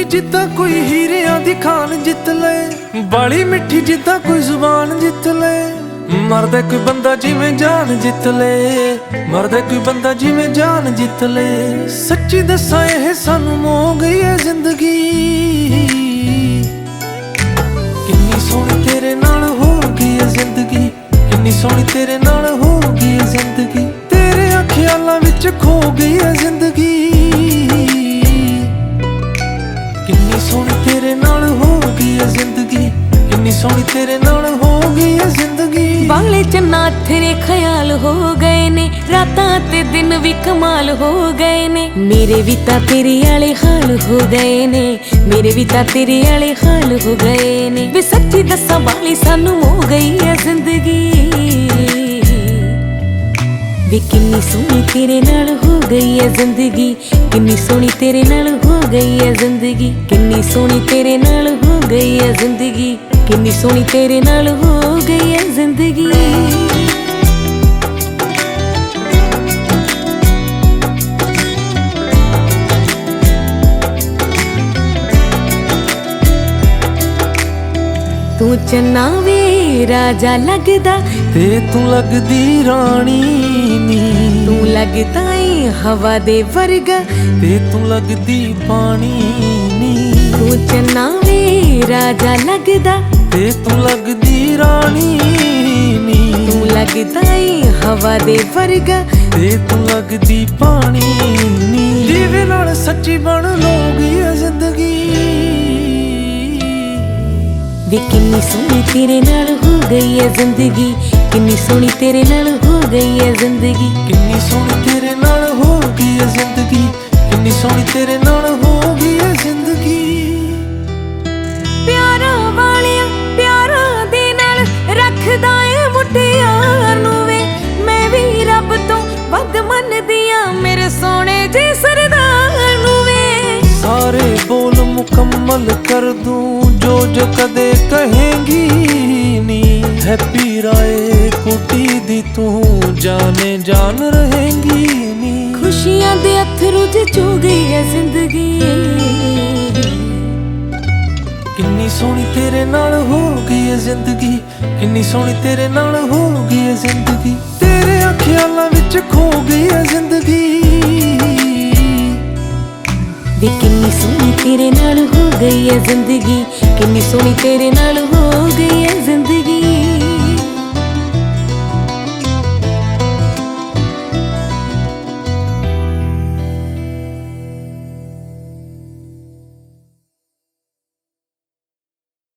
ਜਿੱਦਾਂ ਕੋਈ ਹੀਰਿਆਂ ਦੀ ਖਾਨ ਜਿੱਤ ਲੈ, ਬਾਲੀ ਮਿੱਠੀ ਜਿੱਦਾਂ ਕੋਈ ਜ਼ੁਬਾਨ ਜਿੱਤ ਲੈ। ਮਰਦਾ ਕੋਈ ਬੰਦਾ ਜਿਵੇਂ ਜਾਨ ਜਿੱਤ ਲੈ, ਮਰਦਾ ਕੋਈ ਬੰਦਾ ਜਿਵੇਂ ਜਾਨ ਜਿੱਤ ਲੈ। ਸੱਚੀ ਦੱਸਾਂ ਇਹ ਸਾਨੂੰ ਮੋਹ ਗਈ ਹੈ ਜ਼ਿੰਦਗੀ, ਕਿੰਨੀ ਸੋਹਣੀ ਤੇਰੇ ਨਾਲ ਹੋ ਗਈ ਹੈ ਜ਼ਿੰਦਗੀ, ਕਿੰਨੀ ਸੋਹਣੀ ਤੇਰੇ ਨਾਲ ਹੋ ਗਈ ਹੈ ਜ਼ਿੰਦਗੀ। ਤੇਰੇ ਖਿਆਲਾਂ ਵਿੱਚ ਖੋ ਗਈ ਹੈ ਜ਼ਿੰਦਗੀ, ਕਿੰਨੀ ਸੋਹਣੀ ਤੇਰੇ ਨਾਲ ਹੋ ਗਈ ਹੈ ਜ਼ਿੰਦਗੀ, ਕਿੰਨੀ ਸੋਹਣੀ ਤੇਰੇ ਨਾਲ ਹੋ ਗਈ ਹੈ ਜ਼ਿੰਦਗੀ। ਬਾਲੇ ਚੰਨਾ ਤੇਰੇ ਖਿਆਲ ਹੋ ਗਏ ਨੇ, ਰਾਤਾਂ ਤੇ ਦਿਨ ਵੀ ਕਮਾਲ ਹੋ ਗਏ ਨੇ। ਮੇਰੇ ਵੀ ਤਾਂ ਤੇਰੇ ਵਾਲੇ ਹਾਲ ਹੋ ਗਏ ਨੇ, ਮੇਰੇ ਵੀ ਤਾਂ ਤੇਰੇ ਵਾਲੇ ਹਾਲ ਹੋ ਗਏ ਨੇ। ਵੇ ਸੱਚੀ ਦੱਸਾਂ ਬਾਲੀ ਸਾਨੂੰ ਹੋ ਗਈ ਹੈ ਜ਼ਿੰਦਗੀ, ਵੇ ਕਿੰਨੀ ਸੋਹਣੀ ਤੇਰੇ ਨਾਲ ਹੋ ਗਈ ਹੈ ਜ਼ਿੰਦਗੀ, ਕਿੰਨੀ ਸੋਹਣੀ ਤੇਰੇ ਨਾਲ ਹੋ ਗਈ ਹੈ ਜ਼ਿੰਦਗੀ, ਕਿੰਨੀ ਸੋਹਣੀ ਤੇਰੇ ਨਾਲ ਹੋ ਗਈ ਹੈ ਜ਼ਿੰਦਗੀ, ਕਿੰਨੀ ਸੋਹਣੀ ਤੇਰੇ ਨਾਲ ਹੋ ਗਈ ਹੈ ਜ਼ਿੰਦਗੀ। ਤੂੰ ਚੰਨਾ ਵੇ ਰਾਜਾ ਲੱਗਦਾ, ਤੇ ਤੂੰ ਲੱਗਦੀ ਰਾਣੀ ਨੀ। ਤੂੰ ਲੱਗਦਾ ਏ ਹਵਾ ਦੇ ਵਰਗਾ, ਤੇ ਤੂੰ ਲੱਗਦੀ ਪਾਣੀ ਨੀ। ਤੂੰ ਚੰਨਾ ਵੇ ਰਾਜਾ ਲੱਗਦਾ, ਤੇ ਤੂੰ ਲੱਗਦੀ ਰਾਣੀ ਨੀ। ਤੂੰ ਲੱਗਦਾ ਏ ਹਵਾ ਦੇ ਵਰਗਾ, ਤੇ ਤੂੰ ਲੱਗਦੀ ਪਾਣੀ ਨੀ। ਦੀਵੇ ਨਾਲ ਸੱਚੀ ਬਣ ਲੋਗੀ ਹੈ ਜ਼ਿੰਦਗੀ, ਵੇ ਕਿੰਨੀ ਸੋਹਣੀ ਤੇਰੇ ਨਾਲ ਹੋ ਗਈ ਹੈ ਜ਼ਿੰਦਗੀ, ਕਿੰਨੀ ਸੋਹਣੀ ਤੇਰੇ ਨਾਲ ਹੋ ਗਈ ਹੈ ਜ਼ਿੰਦਗੀ, ਕਿੰਨੀ ਸੋਹਣੀ ਤੇਰੇ ਨਾਲ ਹੋ ਗਈ ਹੈ ਜ਼ਿੰਦਗੀ, ਕਿੰਨੀ ਸੋਹਣੀ ਤੇਰੇ ਨਾਲ ਹੋ ਗਈ ਹੈ ਜ਼ਿੰਦਗੀ। ਪਿਆਰਾਂ ਵਾਲਿਆਂ ਪਿਆਰਾਂ ਦੇ ਨਾਲ ਰੱਖਦਾ ਏ ਮੁਟਿਆਰ ਨੂੰ ਵੇ, ਮੈਂ ਵੀ ਰੱਬ ਤੋਂ ਵੱਧ ਮੰਨਦੀ ਆ ਮੇਰੇ ਸੋਹਣੇ ਜੇ ਸਰਦਾਰ ਨੂੰ ਵੇ। ਸਾਰੇ ਬੋਲ ਮੁਕੰਮਲ ਕਰ ਦੂੰ ਜੋ ਜੋ ਕਦੇ ਕਹੇਂਗੀ ਨੀ। ਹੈਪੀ ਰਾਏ ਕੁਟੀ ਦੀ ਤੂੰ ਜਾਨੇ ਜਾਨ ਰਹੇਂਗੀ ਨੀ। ਖੁਸ਼ੀਆਂ ਦੇ ਅਥਰੂ ਚ ਚੋ ਗਈ ਹੈ ਜ਼ਿੰਦਗੀ, ਕਿੰਨੀ ਸੋਹਣੀ ਤੇਰੇ ਨਾਲ ਹੋ ਗਈ ਹੈ ਜ਼ਿੰਦਗੀ, ਕਿੰਨੀ ਸੋਹਣੀ ਤੇਰੇ ਨਾਲ ਹੋ ਗਈ ਹੈ ਜ਼ਿੰਦਗੀ। ਤੇਰੇ ਖਿਆਲਾਂ ਵਿੱਚ ਖੋ ਗਈ ਹੈ ਜ਼ਿੰਦਗੀ, ਵੇ ਕਿੰਨੀ ਸੋਹਣੀ ਤੇਰੇ ਨਾਲ ਹੋ ਗਈ ਹੈ ਜ਼ਿੰਦਗੀ, ਕਿੰਨੀ ਸੋਹਣੀ ਤੇਰੇ ਨਾਲ ਹੋ ਗਈ ਹੈ ਜ਼ਿੰਦਗੀ।